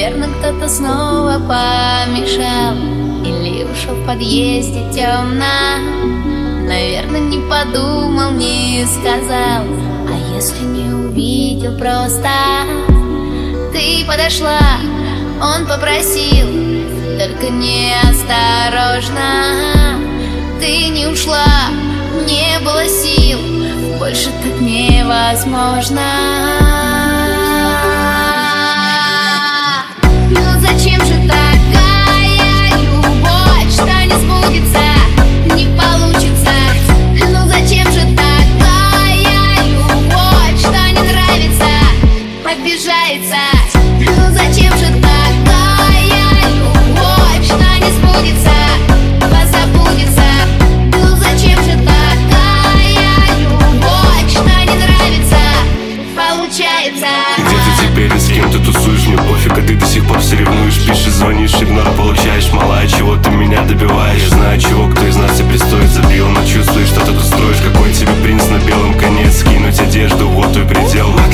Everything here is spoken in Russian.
Наверное, кто-то снова помешал, или ушел в подъезде темно. Наверное, не подумал, не сказал, а если не увидел просто. Ты подошла, он попросил, только неосторожно. Ты не ушла, не было сил, больше так невозможно. Ну зачем же такая любовь, что не сбудется, не получится? Ну зачем же такая любовь, что не нравится, обижается? Ну зачем же такая любовь, что не сбудется, позабудется? Ну зачем же такая любовь, что не нравится, получается? Где ты теперь и с кем ты тусуешь? Мне пофиг, а ты до сих пор все ревнуешь. Пишешь, звонишь, игнор получаешь. Малая, чего ты меня добиваешь? Я знаю, чего, кто из нас и пристоит забил. Но чувствуешь, что ты тут строишь. Какой тебе принц на белом коне? Скинуть одежду, вот твой предел.